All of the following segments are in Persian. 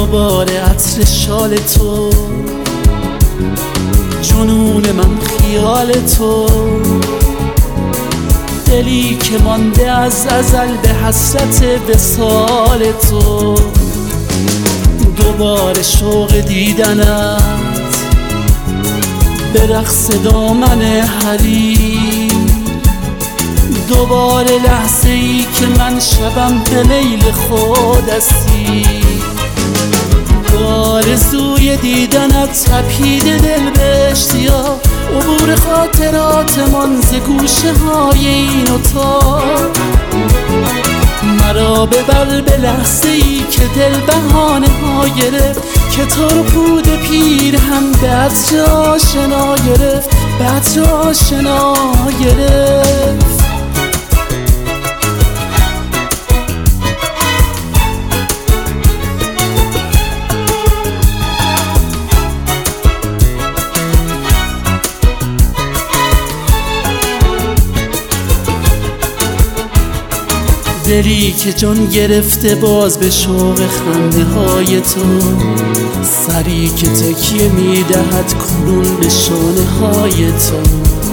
دوباره عطر شال تو، جنون من خیال تو، دلی که مانده از ازل به حسرت وصال تو. دوباره شوق دیدنت به رقص دامن حریر، دوباره لحظه ای که من شبم به میل خود اسیر. آرزوی دیدنت تپیده دل به اشتیاق، عبور خاطراتمان ز گوشه های این اتاق. مرا ببر به لحظه ای که دل بهانه ها گرفت، که تو رو پود پیر هم به عطر آشنا گرفت، به عطر آشنا گرفت. دلی که جان گرفته باز به شوق خنده های تو، سری که تکیه میدهد کنون به شانه های تو.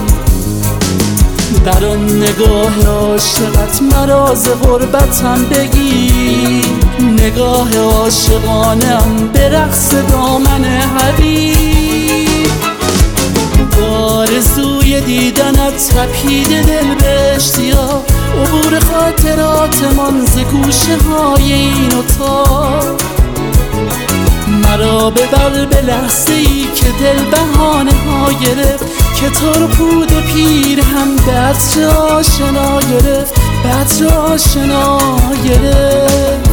در آن نگاه عاشقت مرا ز غربتم بگیر، نگاه عاشقانم به رقص دامن حریر. آرزوی دیدنت تپیده دل به اشتیاق، عبور خاطراتمان ز گوشه های این اتاق. مرا ببر به لحظه ای که دل بهانه ها گرفت، که تو رو پود پیر هم به عطر آشنا گرفت، به عطر آشنا گرفت.